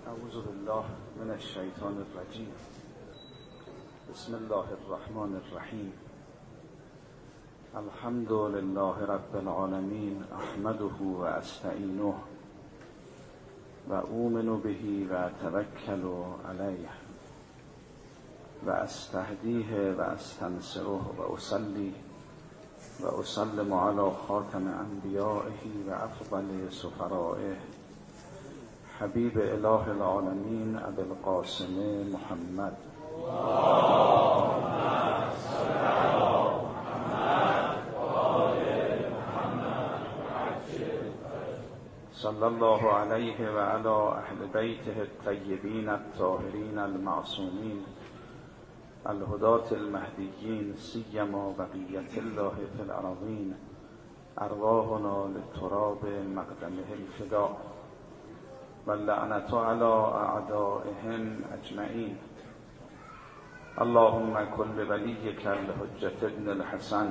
اعوذ بالله من الشیطان الرجیم. بسم الله الرحمن الرحیم. الحمد لله رب العالمین، احمده و استعینه و اؤمن به و اتوکل علیه و استهدیه و استنصره و اصلی و اسلم علی خاتم انبیائه و افضل سفرائه حبیب اله العالمین ابی القاسم محمد صلی الله علیه و علی اهل بیته الطیبین الطاهرین المعصومین الهداة المهدیین، سیما بقیة الله فی الارضین، ارواحنا للتراب مقدمه الفداء واللعنة علی اعدائهم اجمعین. اللهم کل ولیک الحجة ابن الحسن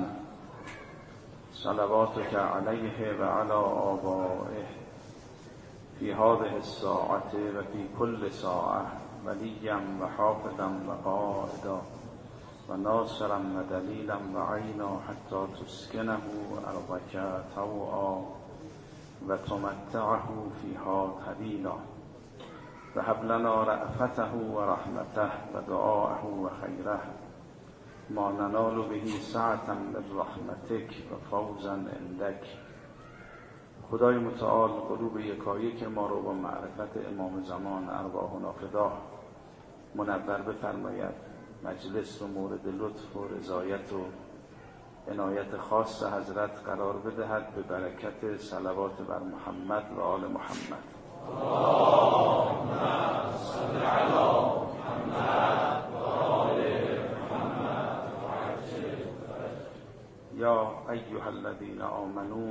صلواتک علیه و علی آبائه فی هذه الساعة و فی کل ساعة ولیا و حافظا و قائدا و ناصرا و دلیلا و عینا حتی تسکنه ارضک طوعا و تمتعه فیها طویلا و هب لنا رأفته و رحمته و دعاءه و خیره ما ننال به سعة من رحمتک و فوزا عندک. خدای متعال قلوب یکایک ما رو با معرفت امام زمان ارواحنا فدا منور بفرماید. مجلس رو مورد لطف و رضایت و عنایت خاص حضرت قرار بدهد به برکت صلوات بر محمد و آل محمد. اللهم صل علی محمد و آل محمد و عجل یا ایها الذین آمنوا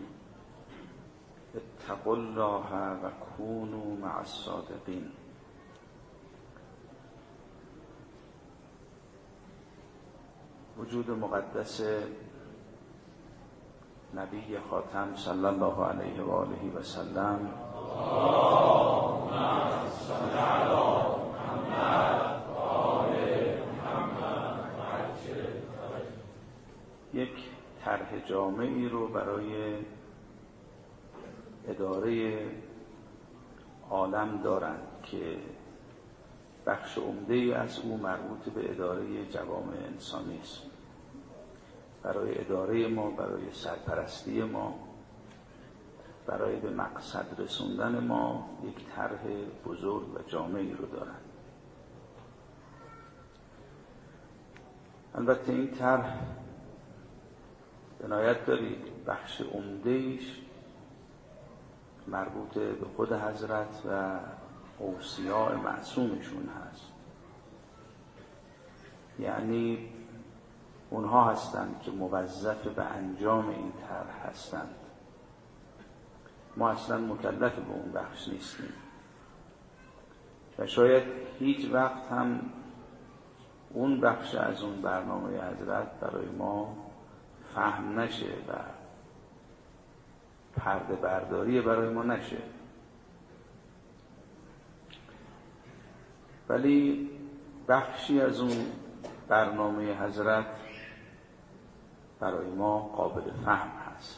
اتقوا الله و کونوا مع الصادقین. وجود مقدس نبی خاتم صلی الله علیه و آله و سلم، اللهم صل علی محمد و آل محمد و عجل یک طرح جامعی رو برای اداره عالم دارند که بخش عمده از او مربوط به اداره جوامع انسانی است. برای اداره ما، برای سرپرستی ما، برای به مقصد رسوندن ما یک طرح بزرگ و جامعی رو دارند. البته این طرح عنایت دارید بخش عمده‌ایش مربوط به خود حضرت و اوصیاء معصومشون هست، یعنی اونها هستند که موظف به انجام این طرح هستند. ما اصلا مکلف به اون بخش نیستیم و شاید هیچ وقت هم اون بخش از اون برنامه حضرت برای ما فهم نشه و پرده برداری برای ما نشه، ولی بخشی از اون برنامه حضرت برای ما قابل فهم هست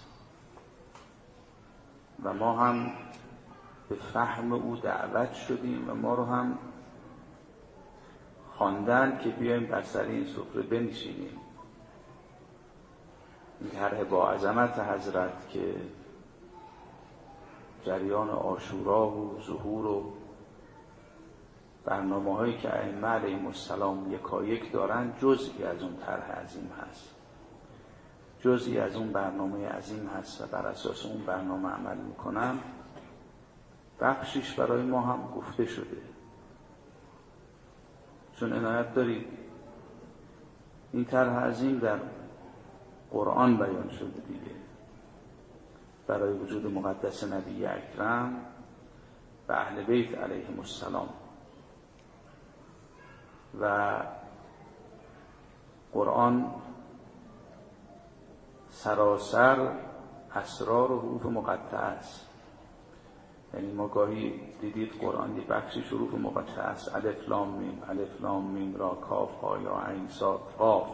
و ما هم به فهم او دعوت شدیم و ما رو هم خواندن که بیایم بر سر این سفره بنشینیم. این طرح با عظمت حضرت که جریان عاشورا و ظهور و برنامه‌هایی که ائمه علیهم السلام یکایک دارن جزئی از اون طرح عظیم هست، جزئی از اون برنامه عظیم هست و بر اساس اون برنامه عمل میکنن. بخشش برای ما هم گفته شده، چون عنایت دارید این طرح عظیم در قرآن بیان شده دیگه، برای وجود مقدس نبی اکرم و اهل بیت علیهم السلام و قرآن سراسر اسرار و حروف مقطعه است. یعنی ما گاهی دیدید قرآن یه بخشی حروف مقطعه است، الف لام میم، الف لام میم را، کاف ها یا عین صاد قاف.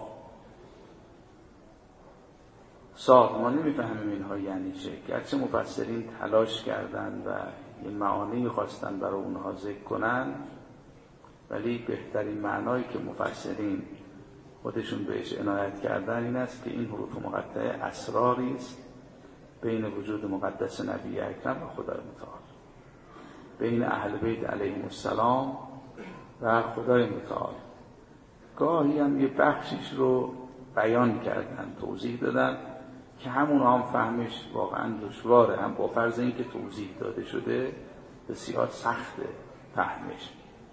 صاد ما نمیفهمیم اینها یعنی چه، گرچه مفسرین تلاش کردن و این معانی خواستن برای اونها ذکر کنن، ولی بهترین معنایی که مفسرین خودشون بهش عنایت کردن این است که این حروف مقطعه اسراری است بین وجود مقدس نبی اکرم و خدای متعال، بین اهل بیت علیهم السلام و خدای متعال. گاهی هم یه بخشیش رو بیان کردن، توضیح دادن که همون هم فهمش واقعا دشواره، هم با فرض این که توضیح داده شده بسیار سخته فهمش،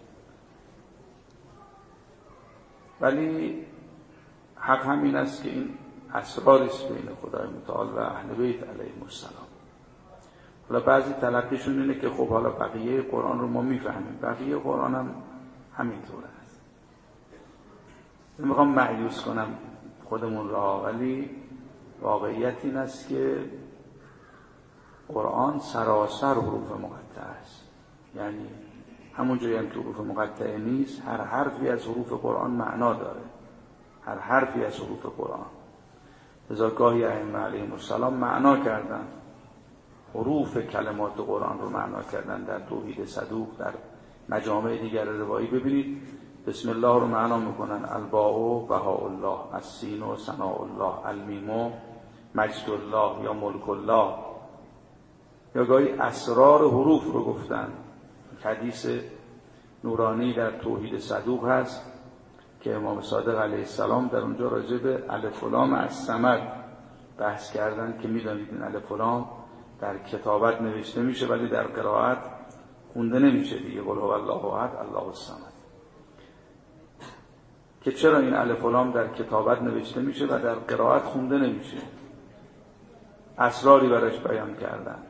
ولی حق همین است که این اسراری است بین خدای متعال و اهل بیت علیهم السلام. حالا بعضی تلقیشون اینه که خب حالا بقیه قرآن رو ما میفهمیم، بقیه قرآن هم همینطور است. نمیخوام مایوس کنم خودمون را، ولی واقعیت این است که قرآن سراسر حروف مقطعه است. یعنی همون جایی هم که حروف مقطعه نیست، هر حرفی از حروف قرآن معنا داره، هر حرفی از حروف قرآن. لذا گاهی ائمه علیهم السلام معنا کردن، حروف کلمات قرآن رو معنا کردن. در توحید صدوق، در مجامع دیگر روایی ببینید بسم الله رو معنا میکنن الباء بهاء الله، السین ثناء الله، المیم مجد الله یا ملک الله. یا گاهی اسرار حروف رو گفتن. حدیث نورانی در توحید صدوق هست که امام صادق علیه السلام در اونجا راجع به الف و لام الصمد بحث کردن که میدونید این الف و لام در کتابت نوشته میشه ولی در قرائت خونده نمیشه دیگه، قل هو الله احد الله الصمد. که چرا این الف و لام در کتابت نوشته میشه و در قرائت خونده نمیشه؟ اسراری براش بیان کردن.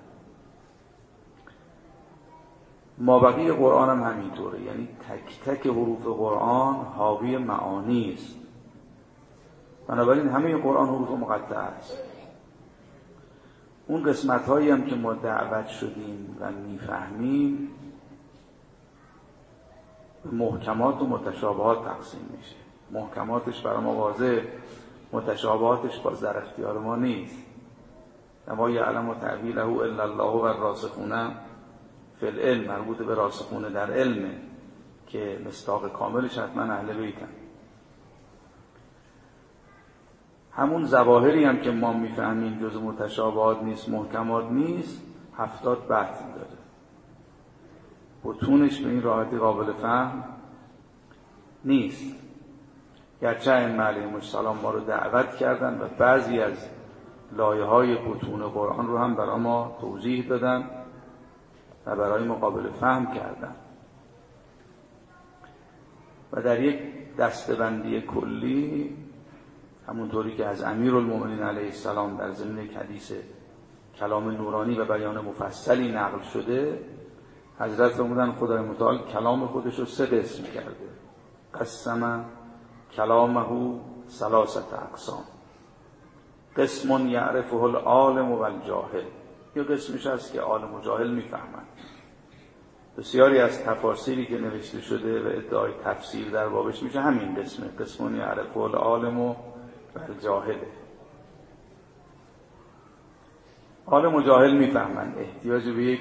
مابقی قرآن هم همینطوره، یعنی تک تک حروف قرآن حاوی معانی است. بنابراین همه قرآن حروف مقطعه است. اون قسمت هایی هم که ما دعوت شدیم و میفهمیم محکمات و متشابهات تقسیم میشه. محکماتش برای ما واضح، متشابهاتش باز در اختیار ما نیست. اما یعلم تأویله الا الله و الراسخون فی العلم، مربوط به راسخون در علمه که مصداق کاملش حتما اهل بیتن. همون ظواهری هم که ما میفهمیم جز متشابهات نیست، محکمات نیست، 70 بطن داره. بطونش به این راحتی قابل فهم نیست. گرچه ائمه علیهم السلام ما رو دعوت کردن و بعضی از لایه‌های بطون قرآن رو هم برای ما توضیح دادن و برای ما قابل فهم کردن و در یک دسته‌بندی کلی، همونطوری که از امیرالمومنین علیه السلام در ضمن یک حدیث کلام نورانی و بیان مفصلی نقل شده، حضرت فرمودن خدای متعال کلام خودش رو 3 قسم کرده. قسم کلامه 3 اقسام، قسم یعرفه العالم و الجاهل. یه قسمش هست که عالم و جاهل میفهمن. بسیاری از تفاسیری که نوشته شده و ادعای تفسیر در بابش میشه همین قسمه، قسم یعرفه العالم و الجاهل. عالم و جاهل میفهمن، احتیاج به یک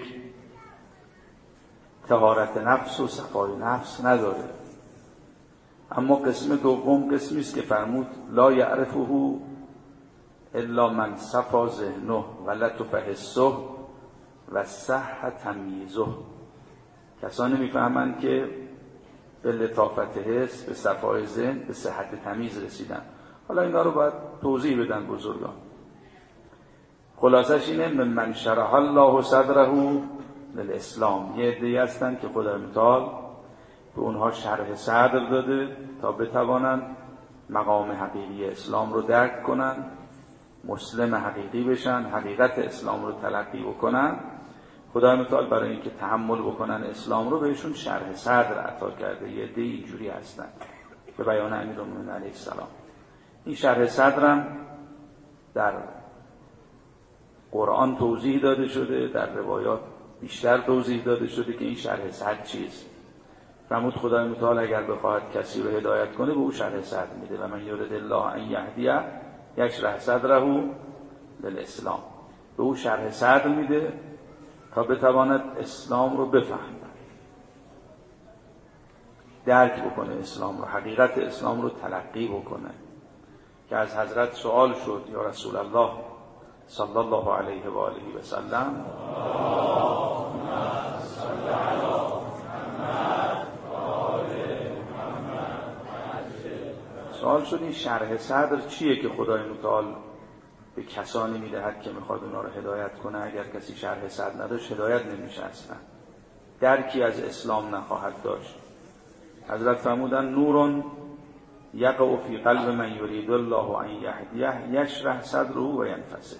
طهارت نفس و صفای نفس نداره. اما قسم دوم قسمی است که فرمود لا یعرفه الا من صفا ذهنه و لطف حسه و صح تمییزه. کسانی میفهمند که به لطافت حس، به صفای ذهن، به صحت تمیز رسیدن. حالا اینا رو باید توضیح بدن بزرگان. خلاصش اینه من شرح الله صدره للاسلام. یه عده‌ای هستن که خدای متعال به اونها شرح صدر داده تا بتوانن مقام حقیقی اسلام رو درک کنن، مسلم حقیقی بشن، حقیقت اسلام رو تلقی بکنن. خدای متعال برای اینکه تحمل بکنن اسلام رو بهشون شرح صدر عطا کرده. یه عده اینجوری هستن به بیان امیرالمومنین علیه السلام. این شرح صدرم در قرآن توضیح داده شده، در روایات بیشتر توضیح داده شده که این شرح صدر چیست. فرمود خدای متعال اگر بخواهد کسی رو هدایت کنه به او شرح صدر میده و من یرید الله ان یهدیه یشرح صدره للاسلام، به او شرح صدر میده تا بتواند اسلام رو بفهمه، درک بکنه اسلام رو، حقیقت اسلام رو تلقی بکنه. که از حضرت سوال شد یا رسول الله صلی الله علیه و آله و سلم سوال شد این شرح صدر چیه که خدای متعال به کسانی میدهد که میخواد اونا رو هدایت کنه؟ اگر کسی شرح صدر نداشت هدایت نمیشه، اصلا درکی از اسلام نخواهد داشت. حضرت فرمودن نور یقع فی قلب من یرید الله ان یهدیه یشرح صدره و ینفسه.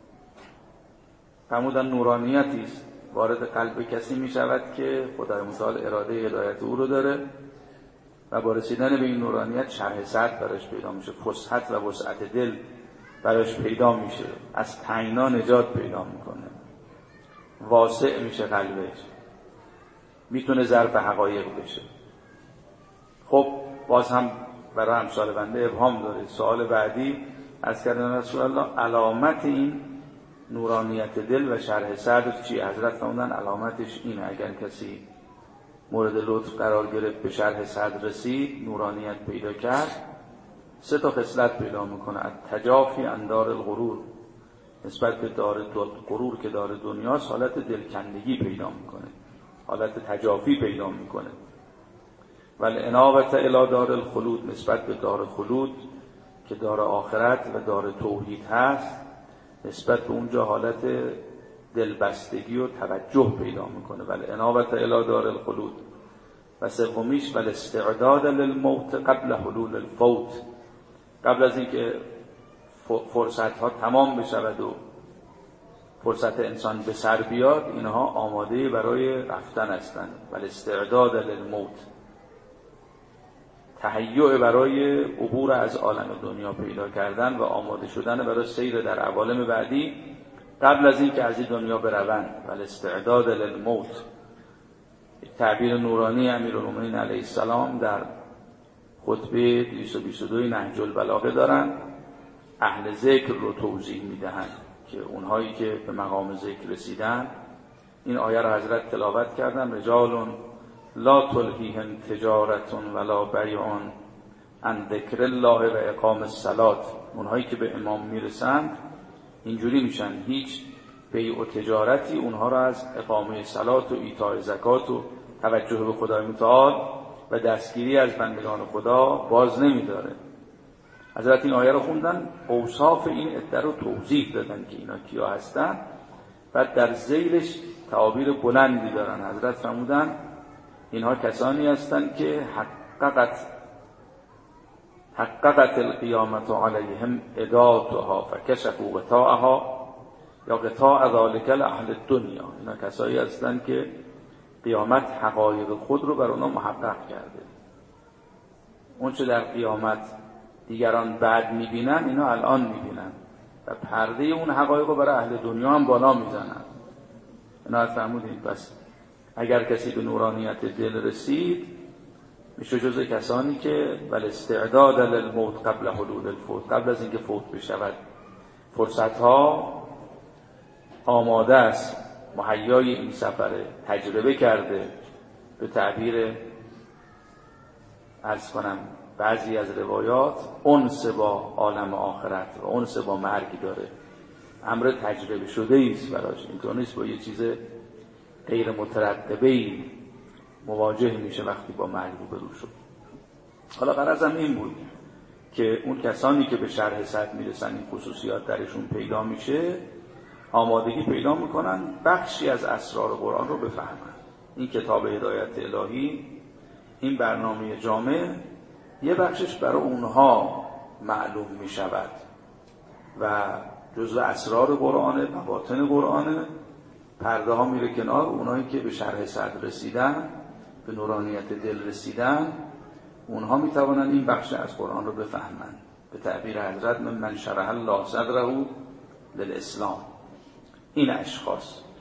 فرمودن نورانیتی است وارد قلب کسی می شود که خدای متعال اراده هدایت او رو داره و با رسیدن به این نورانیت شرح صدر براش پیدا میشه، فسحت و وسعت دل براش پیدا میشه، از تنگنا نجات پیدا میکنه، واسع میشه قلبش، میتونه ظرف حقایق بشه. خب باز هم برای امثال بنده ابهام داره. سوال بعدی از کردن رسول الله علامت این نورانیت دل و شرح صدر چی؟ حضرت فرمودن علامتش اینه اگر کسی مورد لطف قرار گرفت، به شرح صدر رسید، نورانیت پیدا کرد، 3 خصلت پیدا میکنه. التجافی عن دار الغرور، نسبت به دار غرور که دار دنیاست حالت دلکندگی پیدا میکنه، حالت تجافی پیدا میکنه. والانابة الی دار الخلود، نسبت به دار خلود که دار آخرت و دار توحید هست، نسبت به اونجا حالت دلبستگی و توجه پیدا میکنه. والانابة الی دار الخلود. و سومیش والاستعداد للموت قبل حلول الفوت، قبل از اینکه فرصت ها تمام بشود و فرصت انسان به سر بیاد، اینها آماده برای رفتن هستند. والاستعداد للموت، تهیع برای عبور از عالم دنیا پیدا کردن و آماده شدن برای سیر در عوالم بعدی قبل از این که از این دنیا بروند. والاستعداد للموت، تعبیر نورانی امیرالمومنین علیه السلام در خطبه 222 نهج البلاغه دارن، اهل ذکر رو توضیح میدهند که اونهایی که به مقام ذکر رسیدن. این آیه رو حضرت تلاوت کردن: رجال لا تلهیهم تجارت ولا بیع عن ذکر الله و اقام الصلاة. اونهایی که به امام میرسند اینجوری میشن، هیچ بیع و تجارتی اونها را از اقامه صلات و ایتاء زکات و توجه به خدای متعال و دستگیری از بندگان خدا باز نمیداره. حضرت این آیه رو خوندن، اوصاف این عده رو توضیح دادن که اینا کیا هستن، بعد در ذیلش تعابیر بلندی دارن. حضرت فرمودن اینها کسانی هستند که حققت القیامت علیهم اداتها فکشفوا غطاءها یا غطاء ذلک اهل الدنیا. اینا کسایی هستند که قیامت حقایق خود رو بر اونا محقق کرده. اون چه در قیامت دیگران بعد میبینن اینا الان میبینن و پرده اون حقایق رو برای اهل دنیا هم بالا میزنن. اینا فرمودیم پس اگر کسی به نورانیت دل رسید میشه جزء کسانی که والاستعداد للموت قبل حلول الفوت، قبل از اینکه فوت بشود فرصت ها آماده است، مهیای این سفره، تجربه کرده. به تعبیر عرض کنم بعضی از روایات انس با عالم آخرت و انس با مرگ داره، امر تجربه شده ایست براش، اینطور نیست با یه چیز غیر مترقبه‌ای مواجه میشه وقتی با مرگ روبرو شد. حالا غرضم این بود که اون کسانی که به شرح صدر میرسن این خصوصیات درشون پیدا میشه، آمادگی پیدا میکنن بخشی از اسرار قرآن رو بفهمن. این کتاب هدایت الهی، این برنامه جامع، یه بخشش برای اونها معلوم میشود و جزء اسرار قرآن، مباطن قرآن. پرده ها میره کنار، اونایی که به شرح صدر رسیدن، به نورانیت دل رسیدن، اونها میتوانن این بخش از قرآن رو بفهمن. به تعبیر حضرت من شرح الله صدره للاسلام، این اشخاص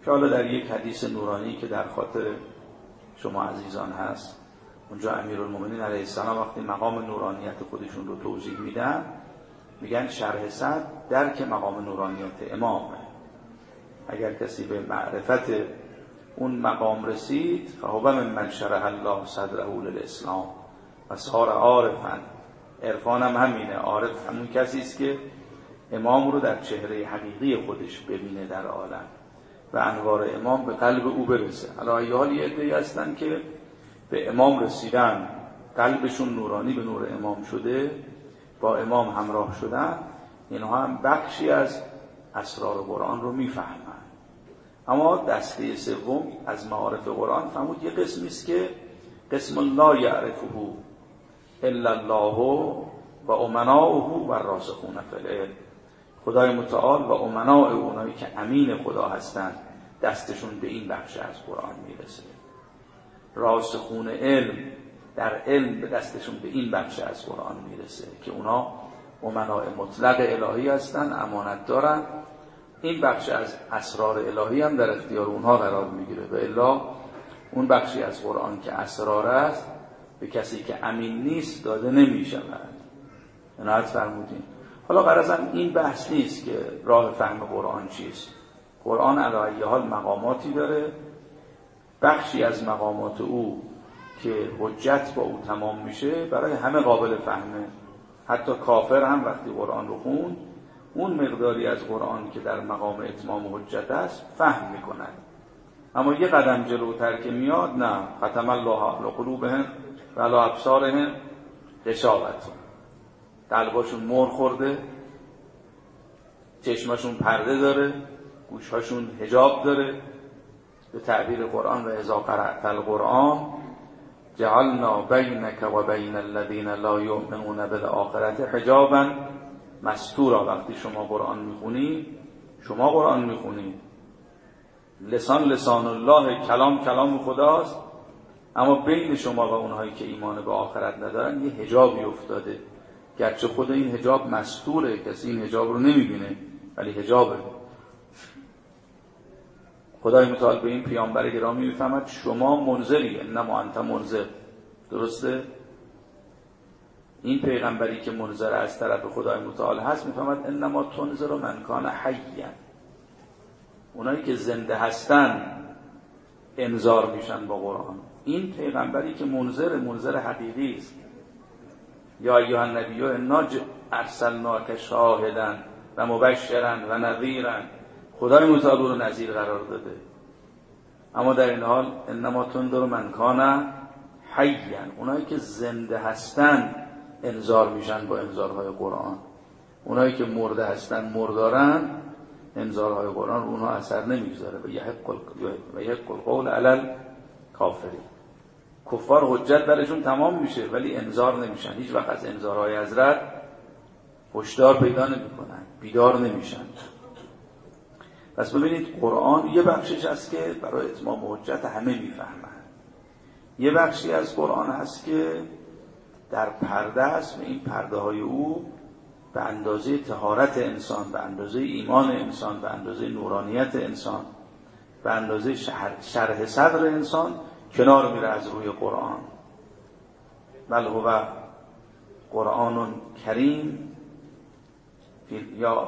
که حالا در یک حدیث نورانی که در خاطر شما عزیزان هست، اونجا امیرالمومنین علیه السلام وقتی مقام نورانیت خودشون رو توضیح میدن میگن شرح صدر درک مقام نورانیت امامه. اگر کسی به معرفت اون مقام رسید فهو ممن شرح الله صدره للاسلام و صار عارفا. عرفان هم همینه، عارف همون کسی است که امام رو در چهره حقیقی خودش ببینه در عالم و انوار امام به قلب او برسه. علی حال یه عده‌ای هستن که به امام رسیدن، قلبشون نورانی به نور امام شده، با امام همراه شدن، اینها هم بخشی از اسرار قرآن رو میفهمن. اما دسته سوم از معارف قرآن فرمود یه قسمی است که قسم لا یعرفه الا الله و امناؤه و الراسخون فی العلم. خدای متعال و امناء اونایی که امین خدا هستند دستشون به این بخش از قرآن میرسه. راسخون علم در علم به دستشون به این بخش از قرآن میرسه که اونا امناء مطلق الهی هستن، امانت دارن. این بخش از اسرار الهی هم در اختیار اونها قرار میگیره و الا اون بخشی از قرآن که اسرار است به کسی که امین نیست داده نمیشود. عنایت فرمودین. حالا غرضم این بحث نیست که راه فهم قرآن چیست. قرآن علی ای حال مقاماتی داره، بخشی از مقامات او که حجت با او تمام میشه برای همه قابل فهمه. حتی کافر هم وقتی قرآن رو خوند اون مقداری از قرآن که در مقام اتمام حجت است فهم میکنن. اما یه قدم جلوتر که میاد نه، ختم الله علی قلوبهم و علی ابصارهم غشاوة، قلباشون مر خورده، چشماشون پرده داره، گوشهاشون حجاب داره. به تعبیر قرآن و اذا قرأت القرآن جعلنا بینک و بین الذین لا یؤمنون بالآخرة حجابا مستورا. وقتی شما قرآن میخونید لسان الله، کلام خداست، اما بین شما و اونهایی که ایمان به آخرت ندارن یه حجابی افتاده، گرچه خود این حجاب مستوره، کسی این حجاب رو نمیبینه ولی حجابه. خدای متعال به این پیامبر گرامی میفهمد شما منذری، انما انت منذر. درسته؟ این پیغمبری که منذر از طرف خدای متعال هست میفهمد انما تنذر من کان حیا. اونایی که زنده هستن انذار میشن با قرآن. این پیغمبری که منذر حقیقی است. یا ایها النبی انا ارسلناک شاهدا و مبشرا و نذیرا. خدای متعال رو نذیر قرار داده. اما در این حال انما تنذر من کان حیا. اونایی که زنده هستن انذار میشن با انذارهای قرآن. اونایی که مرده هستن مردارن، انذارهای قرآن اونها اثر نمیگذاره. و یحق القول علی الکافرین. کفار حجت برشون تمام میشه ولی انذار نمیشن. هیچ وقت از انذارهای حضرت هشدار پیدا نمیکنن، بیدار نمیشن. پس ببینید قرآن یه بخشش هست که برای اتمام حجت همه میفهمن. یه بخشی از قرآن هست که در پرده است و این پرده های او به اندازه طهارت انسان، به اندازه ایمان انسان، به اندازه نورانیت انسان، به اندازه شرح صدر انسان کنار میره از روی قرآن. بل هو قرآن کریم یا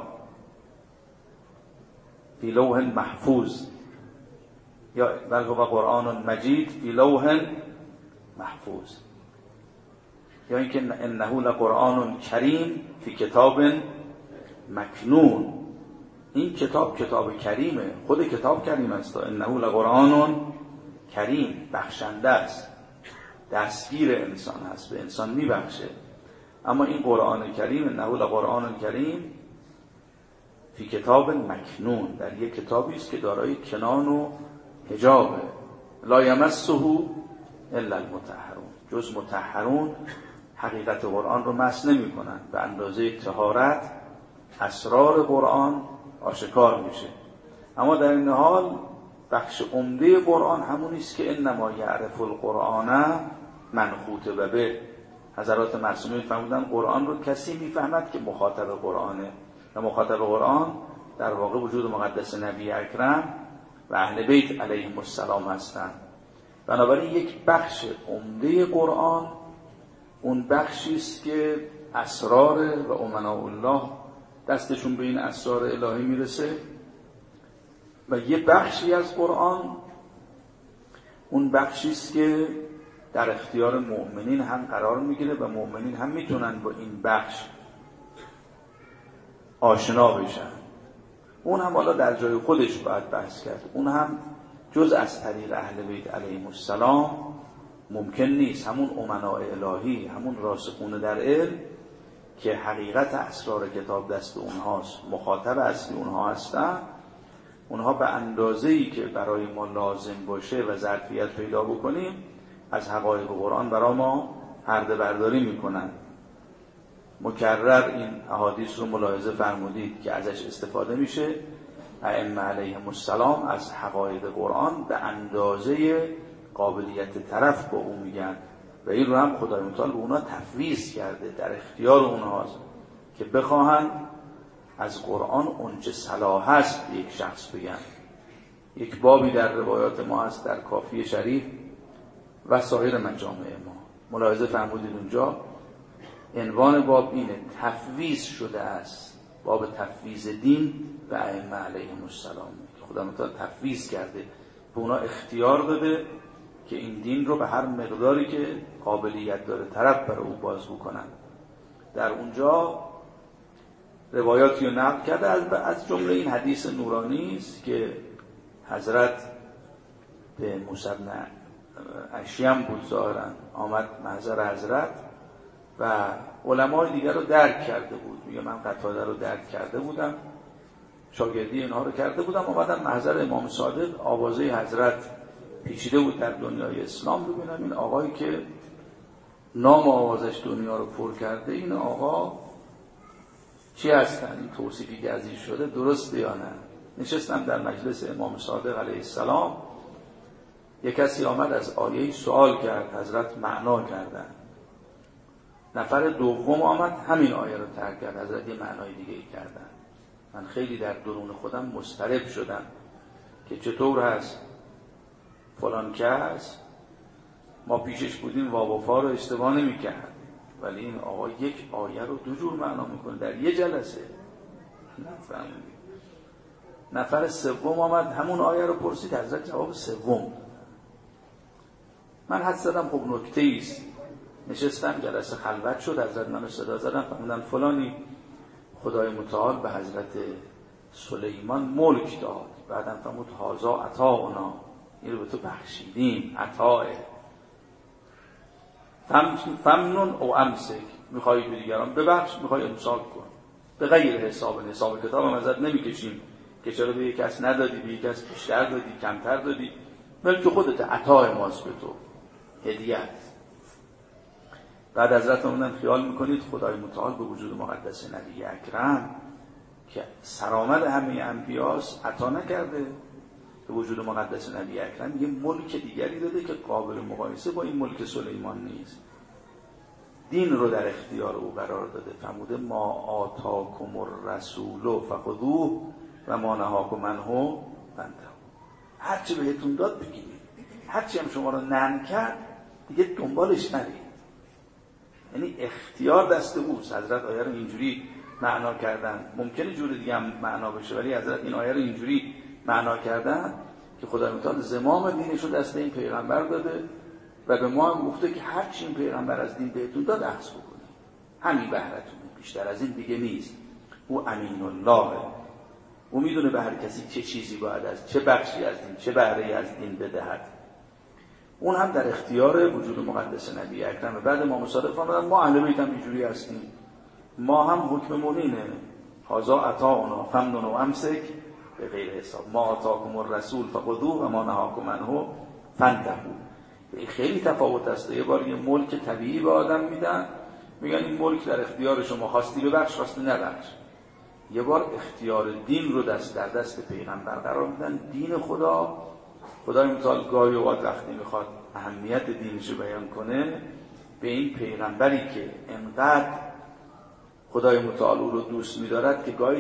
فی لوح محفوظ، یا بل هو قرآن مجید فی لوح محفوظ، یا اینکه انه لقرآن کریم فی کتاب مکنون. این کتاب کریمه، خود کتاب کریم است. انه لقرآن کریم، بخشنده است، دستگیر انسان هست، به انسان میبخشه. اما این قرآن کریم انه لقرآن کریم فی کتاب مکنون، در یک کتابی است که دارای کنان و حجابه. لا یمسه الا المطهرون، جز مطهرون حقیقت قرآن رو مس نمی کنن. به اندازه طهارت اسرار قرآن آشکار میشه. اما در این حال بخش عمده قرآن همون است که انما یعرف القرآن من خاطب به. حضرات معصومین فرمودن قرآن رو کسی میفهمد که مخاطب قرآنه، و مخاطب قرآن در واقع وجود مقدس نبی اکرم و اهل بیت علیهم السلام هستند. بنابراین یک بخش عمده قرآن اون بخشی است که اسرار و امناء الله دستشون به این اسرار الهی میرسه، و یه بخشی از قرآن اون بخشی است که در اختیار مؤمنین هم قرار میگیره و مؤمنین هم میتونن با این بخش آشنا بشن. اون هم حالا در جای خودش باید بحث کرد. اون هم جز از طریق اهل بیت علیهم السلام ممکن نیست. همون امناء الهی، همون راسخون در علم که حقیقت اسرار کتاب دست اونهاست، مخاطب اصلی اونها هستن، اونها به اندازه‌ای که برای ما لازم باشه و ظرفیت پیدا بکنیم از حقایق قرآن برای ما پرده برداری میکنن. مکرر این احادیث رو ملاحظه فرمودید که ازش استفاده میشه. ائمه علیهم السلام از حقایق قرآن به اندازه قابلیت طرف با اون میگن و این رو هم خدای متعال به اونا تفویض کرده، در اختیار اونهاست که بخواهن از قرآن اونچه صلاح هست یک شخص بگن. یک بابی در روایات ما هست در کافی شریف و سایر مجامع ما، ملاحظه فرمودید اونجا عنوان باب اینه: تفویض شده است، باب تفویض دین به ائمه علیهم السلام. خدا متعال تفویض کرده، به اونا اختیار داده که این دین رو به هر مقداری که قابلیت داره طرف برای او باز بکنن. در اونجا روایاتی رو نقل کرده، از جمله این حدیث نورانی است که حضرت به موسی بن اشیم بود ظاهراً آمد محضر حضرت و علمای دیگر رو درک کرده بود. میگه من قتاده رو درک کرده بودم، شاگردی اینها رو کرده بودم، اومدم محضر امام صادق، آوازه حضرت پیچیده بود در دنیای اسلام. ببینم این آقایی که نام آوازش دنیا رو پر کرده، این آقا چی هستن؟ این توصیفی که ازش شده درسته یا نه؟ نشستم در مجلس امام صادق علیه السلام، یک کسی آمد از آیه سوال کرد، حضرت معنا کردن. نفر دوم آمد همین آیه رو ترک کرد، حضرت یه معنای دیگه ای کردن. من خیلی در درون خودم مضطرب شدم که چطور هست فلان کس ما پیشش بودیم واوفا رو اشتباه نمی کرد، ولی این آقا یک آیه رو دو جور معنا میکنه در یه جلسه. نفهمیدید؟ نفر سوم آمد همون آیه رو پرسید، حضرت جواب سوم. من حد زدم خب نکته ایست. نشستم، جلسه خلوت شد، حضرت منو صدا زدن، فهمیدن فلانی خدای متعال به حضرت سلیمان ملک داد، بعدم فرمود هازا عطاؤنا، این رو به تو بخشیدیم، عطاه. فمنون او امسک، میخوایی به دیگران ببخش، میخوای امساک کن، به غیر حساب کتاب هم ازت نمیکشیم که چرا به یک کس ندادی، به یک کس بیشتر دادی، کمتر دادی، ملک خودت، عطای ماست به تو، هدیت. بعد حضرت فرمودن خیال میکنید خدای متعال به وجود مقدس نبی اکرم که سرآمد همه انبیاست عطا نکرده؟ به وجود مقدس نبی اکرم یه ملک دیگری داده که قابل مقایسه با این ملک سلیمان نیست. دین رو در اختیار او قرار داده. فرموده ما آتاکم الرسول فخذوه و ما نهاکم عنه فانتهوا. هر چی بهتون داد بگیرید، هر چی هم شما رو منع کرد دیگه دنبالش نرید. یعنی اختیار دست اوست. حضرت آیه رو اینجوری معنا کردن، ممکنه جور دیگه هم معنا بشه، ولی حضرت این آیه رو اینجوری معنا کردن که خدای متعال زمام دینش رو دست این پیغمبر داده و به ما هم گفته که هر چی این پیغمبر از دین بهتون داد اخذ بکنید، همین بهرتونه، بیشتر از این دیگه نیست. او امین الله، او میدونه به هر کسی چه چیزی باید از چه بخشی از دین، چه بهره‌ای از دین بدهد. اون هم در اختیار وجود مقدس نبی اکرم. بعد ما صادق فرمودن ما اهل بیت هم اینجوری هستیم، ما هم حکممون اینه هازا عطاؤنا فمنن و امسک به غیر حساب، ما آتاکم الرسول فخذوه و ما نهاکم عنه فانتهوا. خیلی تفاوت است. یه بار یه ملک طبیعی به آدم میدن، میگن این ملک در اختیار شما، خواستی ببخش، خواستی نبخش. یه بار اختیار دین رو در دست پیغمبر قرار میدن. دین خدای متعال گاهی اوقات وقتی میخواد اهمیت دینش رو بیان کنه، به این پیغمبری که انقدر خدای متعال او رو دوست می‌دارد که گاهی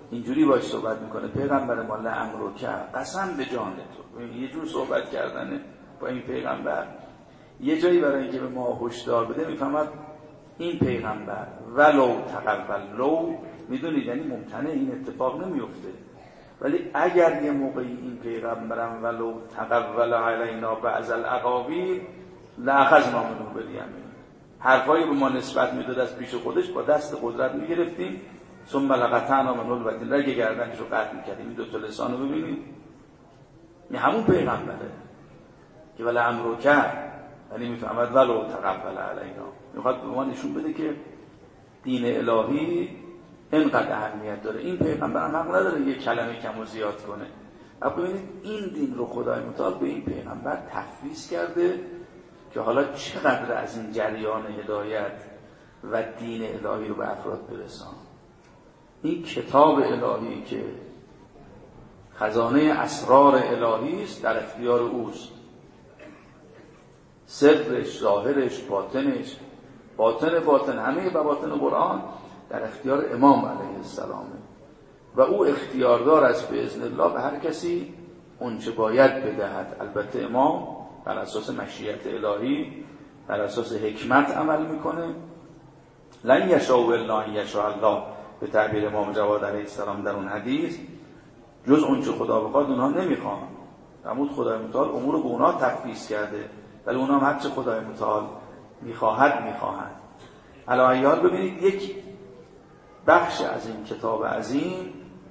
اینجوری باش صحبت میکنه پیغمبر ما لعمرو کرد قسم به جان تو. یه جور صحبت کردنه با این پیغمبر. یه جایی برای اینکه به ما هشدار بده میفهمد این پیغمبر ولو تقبل لو، میدونید یعنی ممکنه این اتفاق نمیفته، ولی اگر یه موقعی این پیغمبرم ولو تقبل علینا بعض الاقاویل لاخذنا منه بالیمین، حرفایی به ما نسبت میداد از پیش خودش با دست قدرت میگرفتیم، ثم لقطعنا منه الوتین، رگ گردنش رو قطع میکردیم. این دو تا لسان رو ببینید، این همون پیغمبره که ولی امرو کرد، یعنی میفهمد ولو تقبل علینا، میخواد به ما نشون بده که دین الهی اینقدر اهمیت داره. این پیغمبر هم حق نداره یه کلمه کم و زیاد کنه. اما ببینید این دین رو خدای متعال به این پیغمبر تفویض کرده که حالا چقدر از این جریان هدایت و دین الهی رو به افراد برسان. این کتاب الهی که خزانه اسرار الهی است در اختیار اوست، سرش، ظاهرش، باطنش، باطن همه بواطن قرآن در اختیار امام علیه السلامه و او اختیاردار است به اذن الله به هر کسی اون چه باید بدهد. البته امام بر اساس مشیت الهی، بر اساس حکمت عمل میکنه. لن یشاء الا ان یشاء الله به تعبیر امام جواد علیه السلام در اون حدیث، جز اون چه خدا بخواد اونها نمیخوان. فرمود خدای متعال امور رو به اونها تفویض کرده، ولی اونها هم هر چه خدای متعال میخواهند. علی ای حال ببینید یک بخش از این کتاب عظیم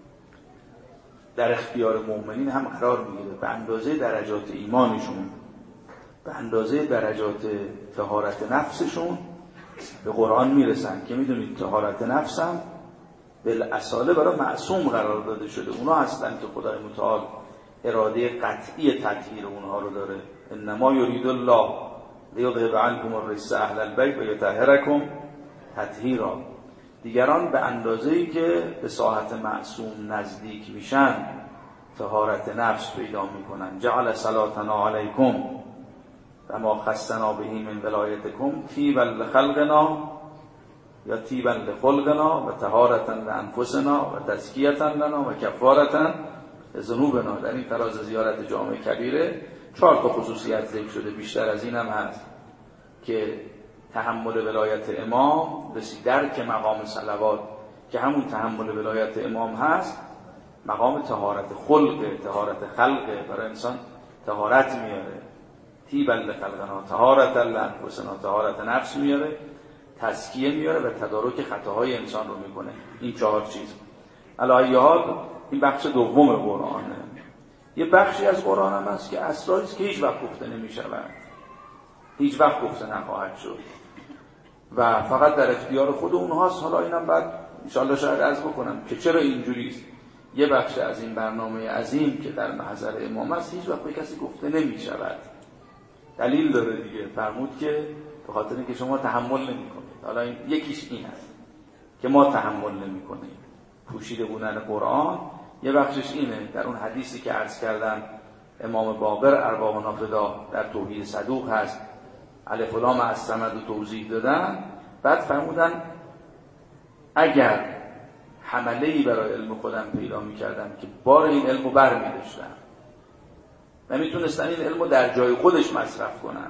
در اختیار مؤمنین هم قرار میگیره به اندازه درجات ایمانشون، به اندازه درجات طهارت نفسشون به قرآن میرسن که میدونید طهارت نفس هم بالاصاله برای معصوم قرار داده شده. اونا هستن که خدای متعال اراده قطعی تطهیر اونها رو داره. انما یرید الله لیذهب عنکم الرجس اهل البیت و یطهرکم تطهیرا. دیگران به اندازه‌ای که به ساحت معصوم نزدیک میشن طهارت نفس پیدا میکنن. جعل صلاتنا علیکم و ما خصنا به من ولایتکم طیبا لخلقنا یا طیبا لخلقنا و طهارتا لانفسنا و تزکیة لنا و کفارة لذنوبنا. در این فراز زیارت جامع کبیره 4 تا خصوصیت ذکر شده، بیشتر از این هم هست که تحمل ولایت امام رسیدن که مقام صلوات که همون تحمل ولایت امام هست، مقام طهارت خلقه، طهارت خلقه، برای انسان طهارت میاره. طیبا لخلقنا طهارتا لانفسنا، طهارت نفس میاره، تزکیه میاره و تدارک خطاهای انسان رو میکنه. این 4 چیز. علی ای حال این بخش دوم قرآنه. یه بخشی از قرآن هم هست که اسراری است که هیچ وقت گفته نمیشود، هیچ وقت گفته نخواهد شد و فقط در اختیار خود اونهاست. حالا اینم بعد انشاءالله شاید عرض بکنم که چرا اینجوریست. یه بخش از این برنامه عظیم که در محضر امام است هیچ وقت به کسی گفته نمیشود. دلیل داره دیگه، فرمود که به خاطر اینکه شما تحمل نمی‌کنید. حالا یکیش این است که ما تحمل نمی‌کنیم پوشیده بودن قرآن. یه بخشش اینه، در اون حدیثی که عرض کردم امام باقر ارواح نافدا در توحید صدوق هست، الف و لام از صمد رو توضیح دادن. بعد فرمودن اگر حمله‌ای برای علم خودم پیدا می‌کردم که بار این علم رو بر می‌داشتم و میتونستن این علم رو در جای خودش مصرف کنن،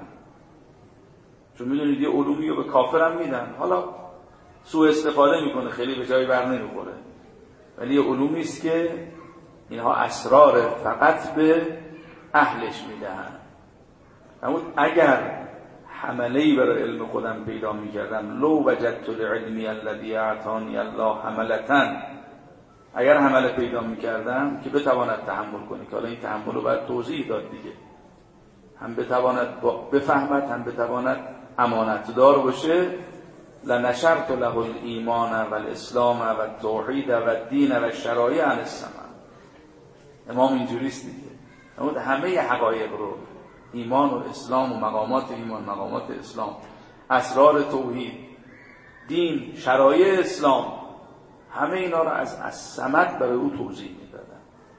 چون میدونید یه علومی رو به کافر هم میدن، حالا سوء استفاده میکنه، خیلی به جای بر نمیخوره، ولی یه علومی است که اینها اسرار فقط به اهلش میدهن. اما اگر حمله‌ای برای علم خودم پیدا میکردم، لو وجدت لعلمی الذی اعطانی الله حملتاً، اگر حمله پیدا میکردم که بتواند تحمل کنه، که حالا این تحمل رو باید توضیح داد دیگه، هم بتواند بفهمد، هم بتواند امانتدار باشه، لنشرت له الایمان و الاسلام و التوحید و الدین و الشرایع عن السمع. امام اینجوریست دیگه، اما همه حقایق رو، ایمان و اسلام و مقامات ایمان، مقامات اسلام، اسرار توحید، دین، شرایع اسلام، همه اینا رو از صمد برای او توضیح میدادن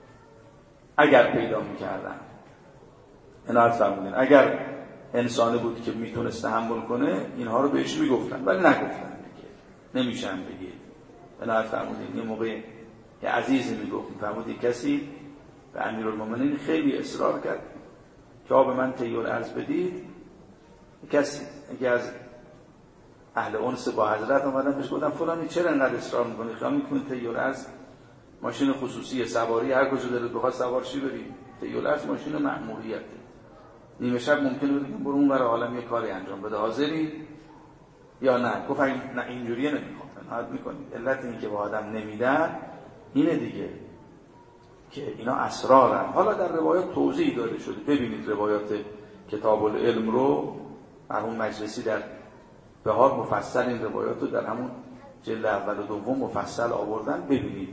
اگر پیدا میکردن. عنایت فرمودین اگر انسانی بود که میتونست تحمل کنه اینها رو بهش میگفتن، ولی نگفتن دیگه، نمیشن بگید. عنایت فرمودین یه موقع که عزیزی میگفت، میفرمود کسی به امیرالمومنین خیلی اصرار کرد که به من طی الارض بدید. کسی یکی از اهل انس با حضرت اومدن بهش گفتن فلانی چرا انقدر اصرار میکنی؟ خیال میکنی طی الارض ماشین خصوصی سواری هر کجا دلت بخواد سوار شی بریم؟ طی الارض ماشین مأموریته. نیمه شب ممکنه بگیم برو اون ور عالم یه کاری انجام بده، حاضری یا نه؟ گفت نه اینجوریه نمیخوام. نهایت میکنید علت این که با آدم نمیدن اینه دیگه که اینا اسرارن. حالا در روایات توضیح داده شده، ببینید روایات کتاب العلم رو مرحوم مجلسی در بهار مفصل این روایات رو در همون جلد اول و دوم مفصل آوردن، ببینید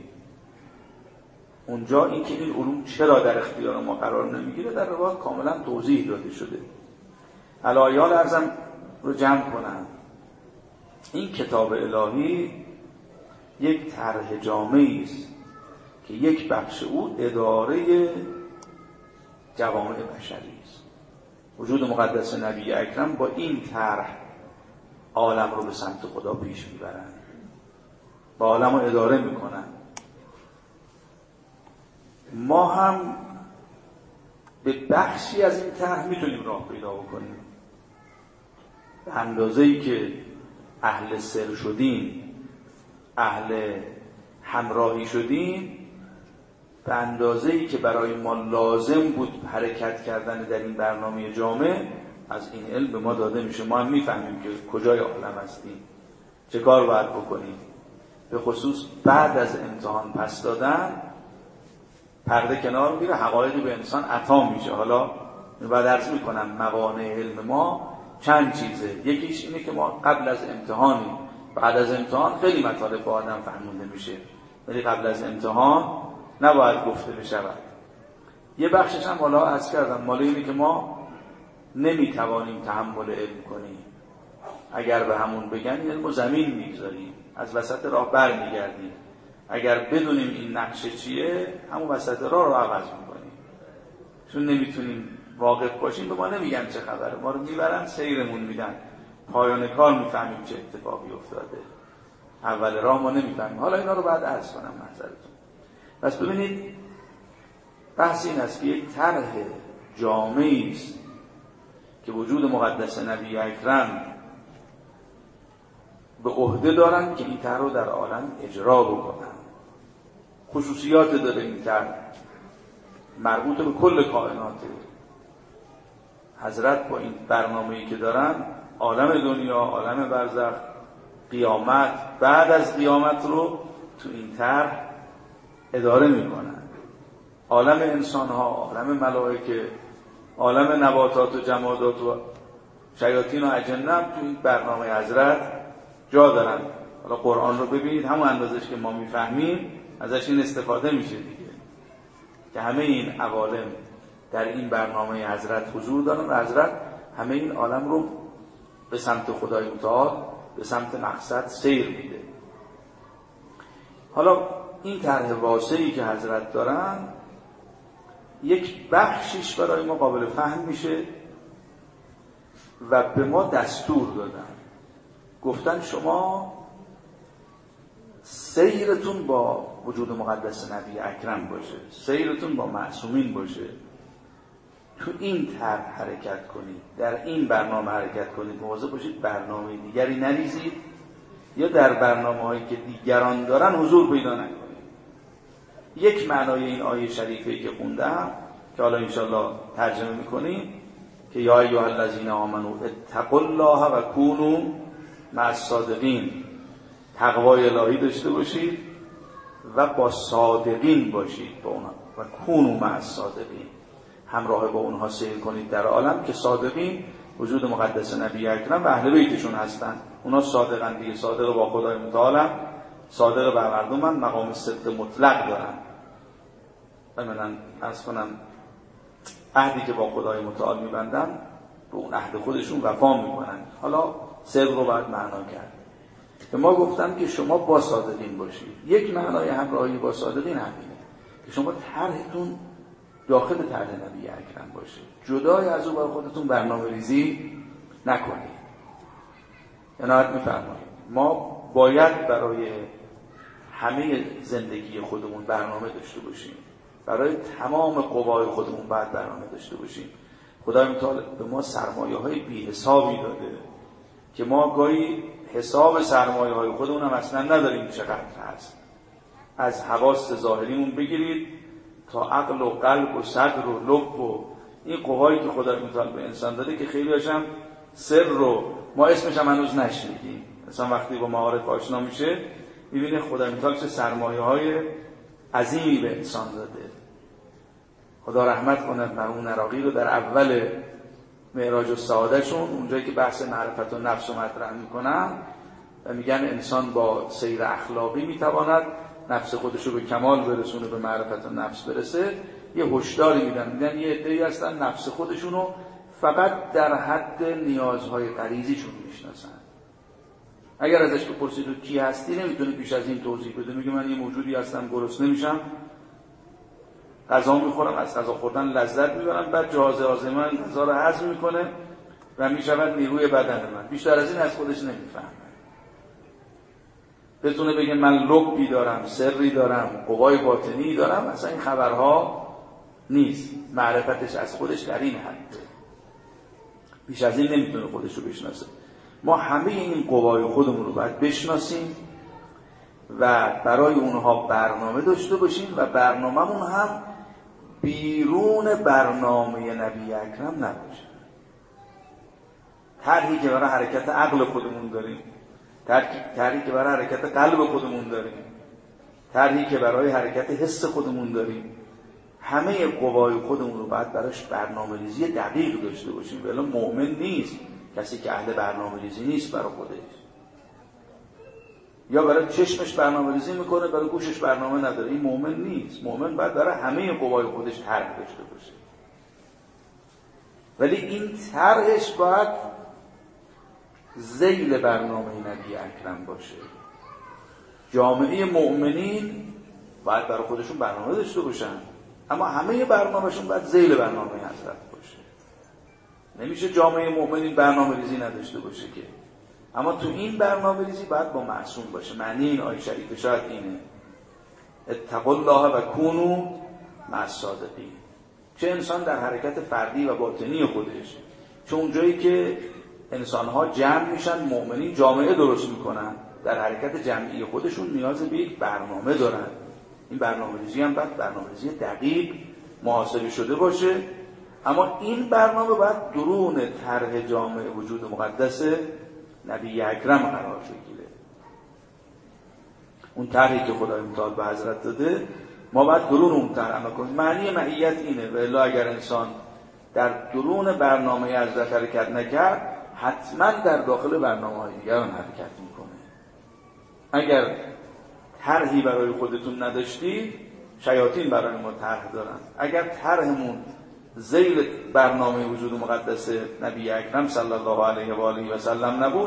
اونجا این که این علوم چرا در اختیار ما قرار نمیگیره در روایات کاملا توضیح داده شده. علایال ارزم رو جمع کنم. این کتاب الهی یک طرح جامعی است که یک بخش او اداره جوامع بشری است. وجود مقدس نبی اکرم با این طرح عالم رو به سمت خدا پیش میبرن، با عالم رو اداره میکنن. ما هم به بخشی از این طرح میتونیم راه پیدا بکنیم. به اندازه‌ای که اهل سر شدیم، اهل همراهی شدیم، به اندازه‌ای که برای ما لازم بود حرکت کردن در این برنامه جامع، از این علم به ما داده میشه. ما هم میفهمیم که کجای عالم هستیم، چه کار باید بکنیم. به خصوص بعد از امتحان پس دادن پرده کنار میره، حقایقی به انسان عطا میشه. حالا بعد عرض میکنم موانع علم ما چند چیزه. یکیش اینه که ما قبل از امتحانیم، بعد از امتحان خیلی مطالب با آدم فهمونده میشه، ولی قبل از امتحان نباید گفته بشود. یه بخشش هم حالا عرض کردم مال اینه که ما نمیتوانیم تحمل علم کنیم. اگر به همون بگن علم و زمین میگذاریم، از وسط راه بر میگردیم. اگر بدونیم این نقشه چیه، همون وسط راه رو عوض میکنیم. چون نمیتونیم واقف باشیم، به ما نمیگن چه خبره، ما رو میبرن سیرمون میدن، پایان کار میفهمیم چه اتفاقی افتاده، اول راه ما نمیفهمیم. حالا اینا رو بعد عرض کنم محضرتون. پس ببینید بحث این است که یک طرح جامعی است که وجود مقدس نبی اکرم به عهده دارن که این طرح رو در عالم اجرا بکنن. خصوصیات داره این طرح، مربوط به کل کائناته. حضرت با این برنامه‌ای که دارن عالم دنیا، عالم برزخ، قیامت، بعد از قیامت رو تو این طرح اداره میکنن. عالم انسان‌ها، عالم ملائکه، عالم نباتات و جمادات و شیاطین و اجنه تو این برنامه حضرت جا دارن. حالا قرآن رو ببینید، همون اندازش که ما میفهمیم ازش این استفاده میشه دیگه، که همه این عوالم در این برنامه حضرت حضور دارن و حضرت همه این عالم رو به سمت خدای متعال، به سمت مقصد سیر میده. حالا این طرح واسعی که حضرت دارن یک بخشیش برای ما قابل فهم میشه و به ما دستور دادن، گفتن شما سیرتون با وجود مقدس نبی اکرم باشه، سیرتون با معصومین باشه، تو این طرح حرکت کنید، در این برنامه حرکت کنید، مواظب باشید برنامه دیگری نریزید یا در برنامه‌هایی که دیگران دارن حضور پیدا نکنید. یک معنای این آیه شریفه‌ای که خوندم که حالا انشالله ترجمه میکنیم که یا ایها الذین آمنوا اتقوا الله و کونوا مع الصادقین، تقوای الهی داشته باشید و با صادقین باشید، با اونها و کونوا مع الصادقین، همراه با اونها سیر کنید در عالم که صادقین وجود مقدس نبی اکرم و اهل بیتشون هستن. اونا صادقن دیگه، صادق با خدای متعال، صادق بر مردم، مقام صدق مطلق دارن. من عرض کنم عهدی که با خدای متعال میبندن به اون عهد خودشون وفا میکنن. حالا صدق رو باید معنا کرد. به ما گفتن که شما با صادقین باشید. یک معنای همراهی با صادقین همینه که شما طرحتون داخل طرح نبی اکرم باشه، جدای از او بر خودتون برنامه ریزی نکنید. عنایت میفرمایید. ما باید برای همه زندگی خودمون برنامه داشته باشیم، برای تمام قوای خودمون باید برنامه داشته باشیم. خدای متعال به ما سرمایه‌های بی حسابی داده که ما گاهی حساب سرمایه‌های خودمون هم اصلا نداریم چقدر هست. از حواس ظاهریمون بگیرید تا عقل و قلب و صدر و لب و این قوایی که خدای متعال به انسان داده که خیلی هاشم سر رو ما اسمش هم هنوز نشنیدیم. مثلا وقتی با معارف آشنا میشه میبینه خدای متعال چه سرمایه‌های عظیمی به انسان داده. خدا رحمت کنه مرحوم عراقی رو در اول معراج السعاده شون، اونجایی که بحث معرفت و نفس رو مطرح میکنن و میگن انسان با سیر اخلاقی میتواند نفس خودش رو به کمال برسونه، به معرفت و نفس برسه، یه هشداری میدن یه عده‌ای هستن نفس خودشون رو فقط در حد نیازهای غریزیشون میشناسن. اگر ازش بپرسید تو کی هستی نمیتونه بیش از این توضیح بده. میگه من یه موجودی هستم، گرسنه میشم، غذا میخورم، از غذا خوردن لذت میبرم، بعد جهاز هاضمه من غذا رو هضم میکنه و میشود نیروی بدن من. بیشتر از این از خودش نمیفهمه. بتونه بگه من لبی دارم، سری دارم، قوای باطنی دارم، اصلا این خبرها نیست. معرفتش از خودش در این حده، بیش از این نمیتونه خودش رو بشناسه. ما همه این قوای خودمون رو باید بشناسیم و برای اونها برنامه داشته باشیم و برنامه‌مون هم بیرون برنامه نبی اکرم نباشه. طرحی که برای حرکت عقل خودمون داریم، طرحی که برای حرکت قلب خودمون داریم، طرحی که برای حرکت حس خودمون داریم، همه قوای خودمون رو باید براش برنامه‌ریزی دقیق داشته باشیم. ولی مؤمن نیست کسی که اهل برنامه‌ریزی نیست برای خودش. یا برای چشمش برنامه‌ریزی میکنه، برای گوشش برنامه نداره. این مؤمن نیست. مؤمن باید برای همه قوای خودش طرح داشته باشه. ولی این طرحش باید ذیل برنامه نبی اکرم باشه. جامعه مؤمنین باید برای خودشون برنامه داشته باشن، اما همه برنامهشون باید ذیل برنامه حضرت باشه. نمیشه جامعه مؤمنین برنامه‌ریزی نداشته باشه که. اما تو این برنامه‌ریزی باید با معصوم باشه. معنی این آیه شریفه شاید اینه: اتقوا الله و کونوا مع الصادقین. چه انسان در حرکت فردی و باطنی خودش، چون اونجایی که انسان‌ها جمع میشن، مؤمنین جامعه درست میکنن، در حرکت جمعی خودشون نیاز به یک برنامه دارن. این برنامه‌ریزی هم باید برنامه‌ریزی دقیق محاسبه شده باشه. اما این برنامه باید درون طرح جامعه وجود مقدس نبی اکرم قرار بگیره. اون طرحی که خدای متعال به حضرت داده ما باید درون اون طرح عمل کنیم. معنی معیت اینه: و الا اگر انسان در درون برنامه حضرت حرکت نکرد، حتما در داخل برنامه‌های دیگران حرکت میکنه. اگر طرحی برای خودتون نداشتید، شیاطین برای ما طرح دارن. اگر طرحمون ذیل برنامه وجود مقدس نبی اکرم صلی الله علیه و آله و سلم نبود،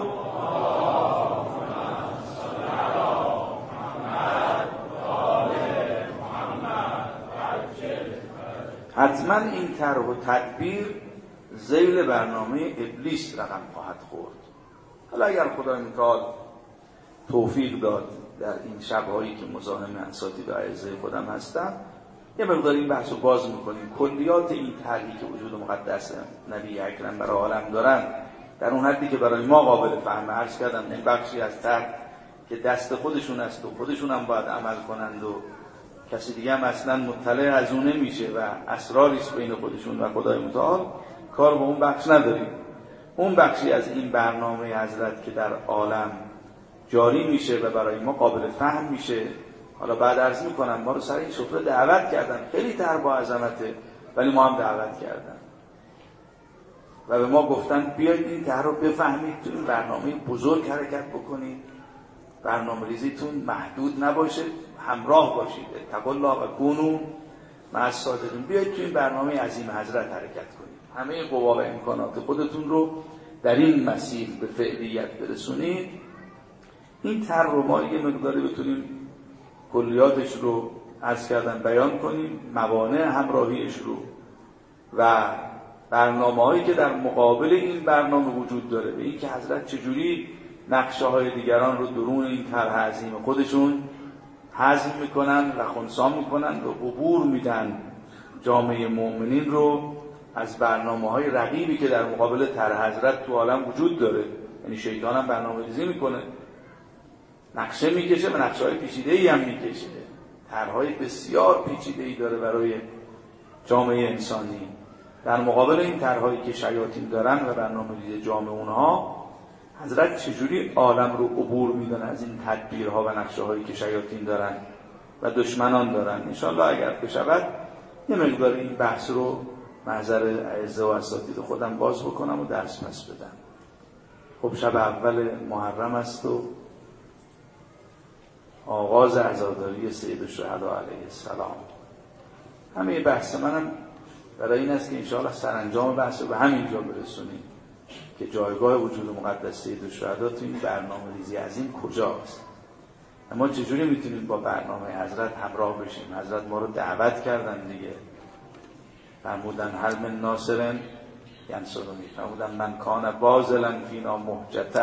حتما این طرح و تدبیر ذیل برنامه ابلیس رقم خواهد خورد. حالا اگر خدای متعال توفیق داد در این شب‌هایی که مزاحم اساتید و اعزای خودم هستم، یه مقدار این بحث رو باز میکنیم. کلیات این طرحی که وجود مقدس نبی اکرم برای عالم دارن، در اون حدی که برای ما قابل فهمه. عرض کردم این بخشی از طرح که دست خودشون است و خودشون هم باید عمل کنند و کسی دیگه هم اصلا مطلع از اون نمیشه و اسراریست بین خودشون و خدای متعال، کار با اون بخش نداریم. اون بخشی از این برنامه حضرت که در عالم جاری میشه و برای ما قابل فهم میشه. حالا بعد عرض میکنم ما رو سر این سفره دعوت کردن، خیلی طرح با عظمته، ولی ما هم دعوت کردن و به ما گفتن بیایید این طرح رو بفهمید، تو این برنامه بزرگ حرکت بکنید، برنامه ریزیتون محدود نباشه، همراه باشید. اتقوا الله و کونوا مع الصادقین. بیایید تو این برنامه عظیم حضرت حرکت کنید، همه قوا و امکانات خودتون رو در این مسیر به فعلیت برسونید. این طرح رو ما یه مقداری بتونیم کلیاتش رو عرض کردن بیان کنیم، موانع همراهیش رو و برنامه‌هایی که در مقابل این برنامه وجود داره، به این که حضرت چجوری نقشه های دیگران رو درون این طرح عظیم خودشون هضم میکنن و خنثی میکنن و عبور میدن جامعه مؤمنین رو از برنامه‌های رقیبی که در مقابل طرح حضرت تو عالم وجود داره. یعنی شیطان هم برنامه‌ریزی میکنه، نقشه میکشه و نقشه‌های پیچیده‌ای هم میکشه، طرح‌های بسیار پیچیده‌ای داره برای جامعه انسانی. در مقابل این طرح‌هایی که شیاطین دارن و برنامه‌ریزی جامعه اونها، حضرت چجوری عالم رو عبور میدن از این تدبیرها و نقشه‌هایی که شیاطین دارن و دشمنان دارن. انشالله اگر بشود یه مقدار این بحث رو محضر اعزه و اساتید خودم باز بکنم و درس پس بدم. خب شب اول محرم است و آغاز عزاداری سید الشهدا علیه السلام. همه بحث منم برای این است که انشاءالله سرانجام بحث رو به همینجا برسونیم که جایگاه وجود مقدس سید الشهدا تو این برنامه ریزی عظیم کجاست. اما چجوری میتونیم با برنامه حضرت همراه بشیم؟ حضرت ما رو دعوت کردن دیگه، فرمودن هل من ناصر ینصرنی، فرمودن من کان باذلا فینا محجته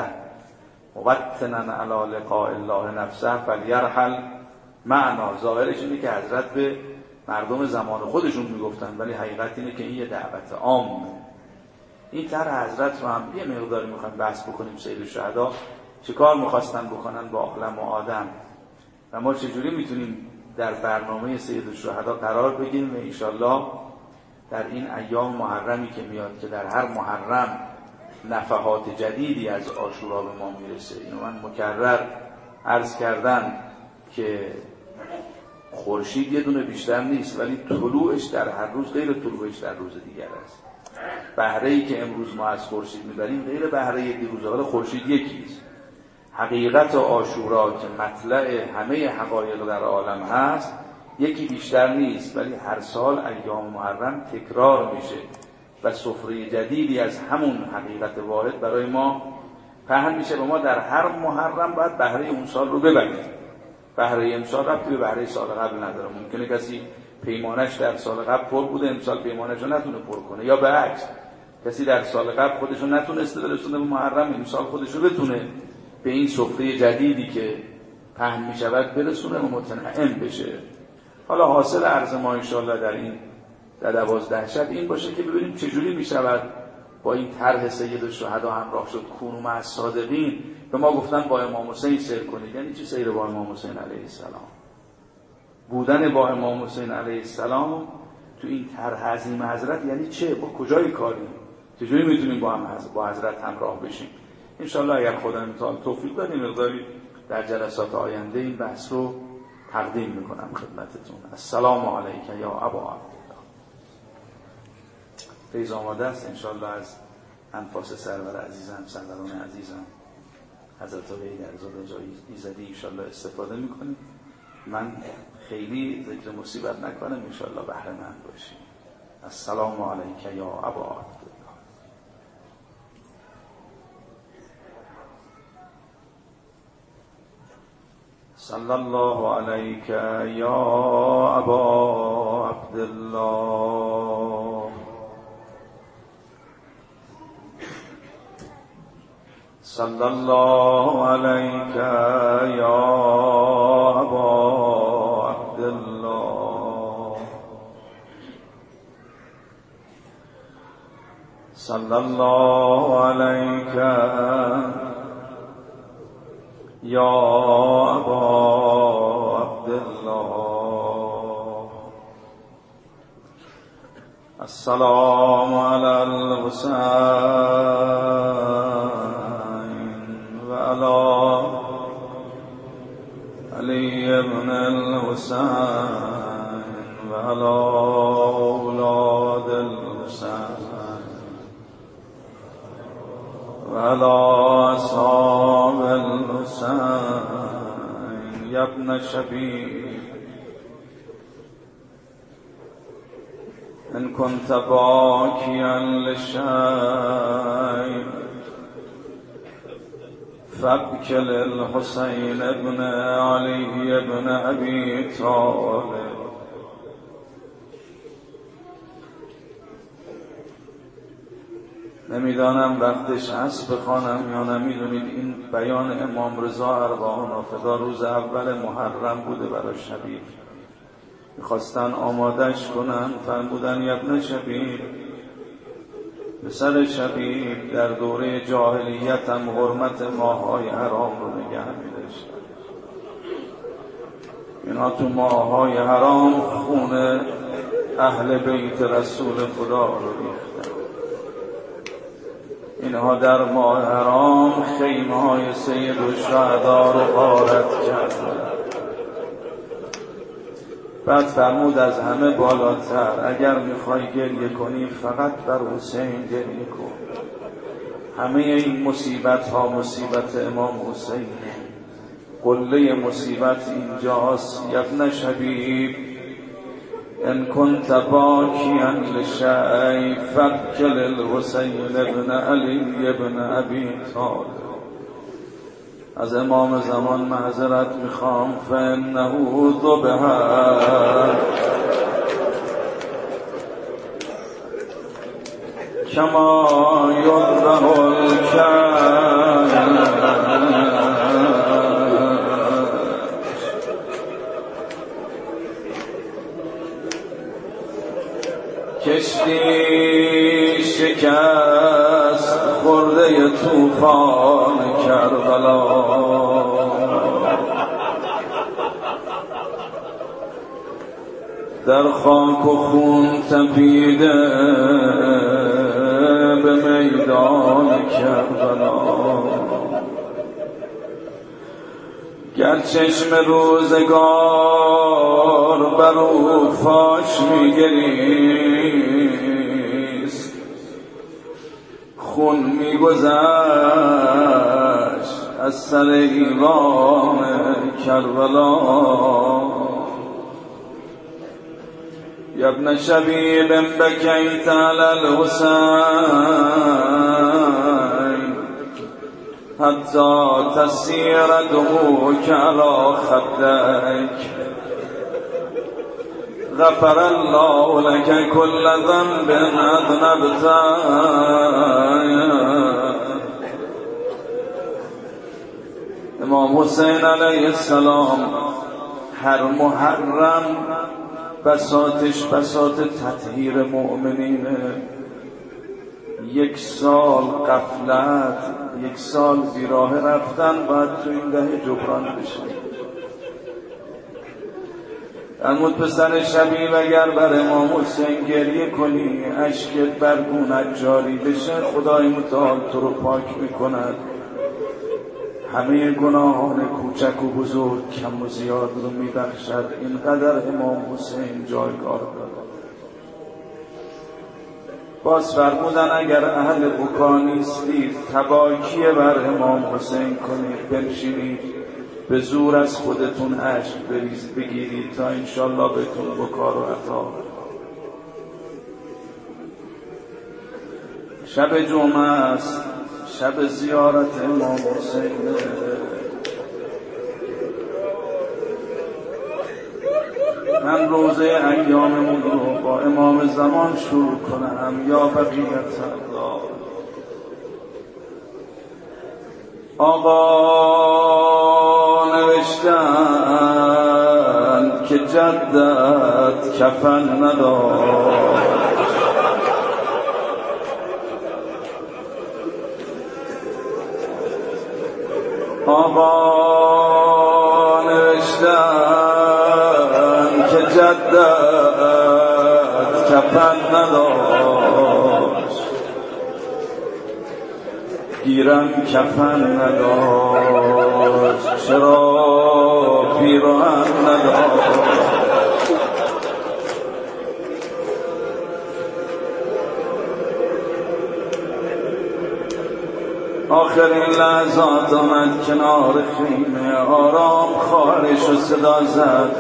موطنا علی لقاء الله نفسه فلیرحل معنا. ظاهرش اینه که حضرت به مردم زمان خودشون میگفتن، ولی حقیقت اینه که این یه دعوت عامه. این طرح حضرت رو هم یه مقداری میخوایم بحث بکنیم. سید الشهدا چه کار میخواستن بکنن با عالم و آدم و ما چجوری میتونیم در برنامه سید الشهدا قرار بگیریم و انشالله در این ایام محرمی که میاد که در هر محرم نفحات جدیدی از عاشورا به ما میرسه. اینو من مکرر عرض کردم که خورشید یه دونه بیشتر نیست، ولی طلوعش در هر روز غیر طلوعش در روز دیگر است. بهره‌ای که امروز ما از خورشید میبریم غیر بهره دیروز، ولی خورشید یکیست. حقیقت عاشورا که مطلع همه حقایق در عالم هست یکی بیشتر نیست، ولی هر سال ایام محرم تکرار میشه و سفره جدیدی از همون حقیقت واحد برای ما پهن میشه و ما در هر محرم باید بهره اون سال رو ببریم. بهره امسال ربطی به بهره سال قبل نداره. ممکنه کسی پیمانش در سال قبل پر بوده، امسال پیمانش رو نتونه پر کنه، یا برعکس کسی در سال قبل خودش رو نتونسته برسونه به محرم، امسال خودش رو بتونه به این سفره جدیدی که پهن میشود برسونه و متنعم بشه. حالا حاصل عرض ما انشاءالله در این 12 شب این باشه که ببینیم چجوری میشود با این طرح سید الشهدا همراه شد. کونوا مع الصادقین به ما گفتن با امام حسین سیر کنید. یعنی چی سیر با امام حسین علیه السلام؟ بودن با امام حسین علیه السلام تو این طرح عظیم حضرت یعنی چه؟ با کجای کاریم؟ چجوری میتونیم با حضرت همراه بشیم؟ انشاءالله اگر خدا متعال توفیق بده مقداری در جلسات آینده این بحث رو تقدیم میکنم خدمتتون. السلام علیک یا ابا عبدالله. فیض آماده است انشاءالله از انفاس سرور عزیزم، سروران عزیزم حضرت علیزاده ایزدی انشاءالله استفاده میکنیم. من خیلی ذکر مصیبت نکنم، انشاءالله بهره مند باشیم. السلام علیک یا ابا عبدالله. صلی الله علیک یا ابا عبدالله. صلی الله علیک یا ابا عبدالله. صلی الله علیک یا ابا عبدالله. السلام علی الحسین و علی علی ابن الحسین و علی اولاد الحسین و علی اصحاب الحسین یا ابن شبیب ان كنت باكيا للشيء فابك للحسين ابن علي ابن ابي طالب. نمیدانم وقتش هست بخوانم یا نمیدونید. این بیان امام رضا ارواح نافذا روز اول محرم بوده برای شبیب. میخواستن آمادش کنن، فرمودن ابن شبیب، پسر شبیب در دوره جاهلیت هم حرمت ماه‌های حرام رو نگه می‌داشتن. اینا تو ماه‌های حرام خون اهل بیت رسول خدا رو ریختن. اینها در ماه حرام خیمه‌های سید الشهدا رو غارت کردن. بعد فرمود از همه بالاتر اگر میخوای گریه کنی فقط بر حسین گریه کن. همه این مصیبت ها مصیبت امام حسین، قله مصیبت اینجاست. ابن شبیب ان كنت باکیا لشیء فابکی للحسین ابن علی ابن ابی طالب. از امام زمان معذرت میخوام، فانه ذبح کما یذبح الکبش. کشتی شکست خورده طوفان کربلا، در خاک و خون تپیده به میدان کربلا. گر چشم روزگار بر او فاش میگریست، خون میگذشت از سر ایوان کربلا. یا ابن شبیب بکیت علی الحسین حتی تسیر دموعک علی خدک، غفر الله لك كل ذنب اذنبته. امام حسین علیه السلام هر محرم بساطش بساط تطهیر مؤمنینه. 1 سال غفلت، 1 سال بیراه رفتن باید تو این دهه جبران بشه. فرمود پسر شبیب اگر بر امام حسین گریه کنی اشکت بر گونت جاری بشه، خدای متعال تو رو پاک میکند، همه گناهان کوچک و بزرگ کم و زیاد رو میبخشد. اینقدر امام حسین جایگاه دارد. باز فرمودن اگر اهل بکا نیستید تباکی بر امام حسین کنید، بنشینید به زور از خودتون اشک بگیرید تا انشالله بهتون بکا رو عطا. شب جمعه است، شب زیارت امام حسین. من روزه ایاممون رو با امام زمان شروع کنم. یا بقیت الله. آقا نوشتن که جدت کفن نداشت، آقا نوشتن که جدت کفن نداشت، گیرم کفن نداشت، چرا پیراهن نداشت. آخرین لحظات آمد کنار خیمه، آرام خواهرش رو صدا زد.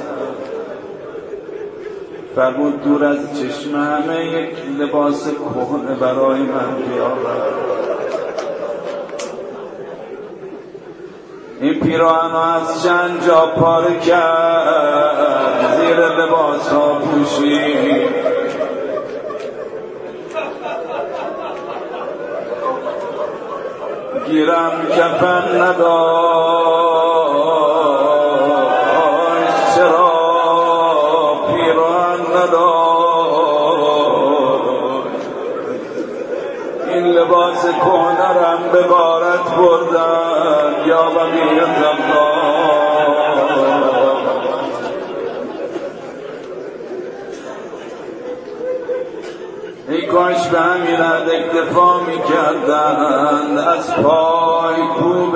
فرمود دور از چشم همه یک لباس کهنه برای من بیاور. این پیراهن از چند جا پاره کرد، زیر لباس ها پوشید. گیرم کفن نداشت، چرا پیران نداشت، این لباس کهنرم به غارت بردن یا بقیت الله. ای کاش به همین حد اکتفا می کردند، از پای کوبه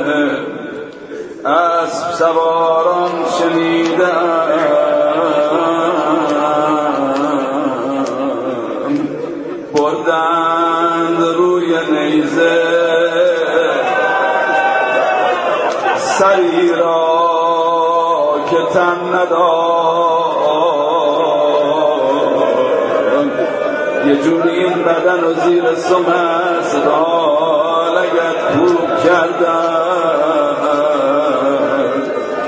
اسب سواران شنیدم بردند روی نیزه سری را که تن نداشت، یه جوری این بدن و زیر سمس را لگد کوب کردن.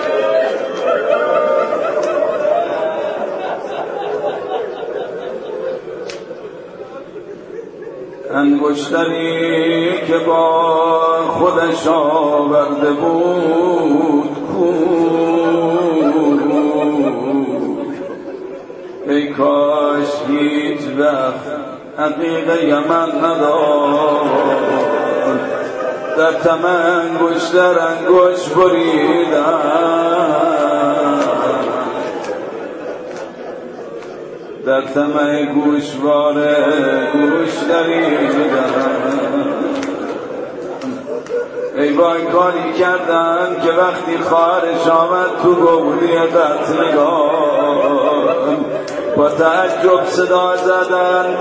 انگشتری که با خودش آورده بود ای کاش هیچ وقت حقیقه یمن نداشت، در طمع انگشتر انگشت بریدن، در طمع گوشواره گوش دریدن. ای وای کاری کردن که وقتی خواهرش آمد تو گولی قتلگاه با تعجب صدا زدن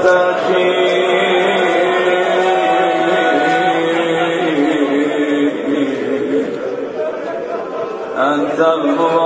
انت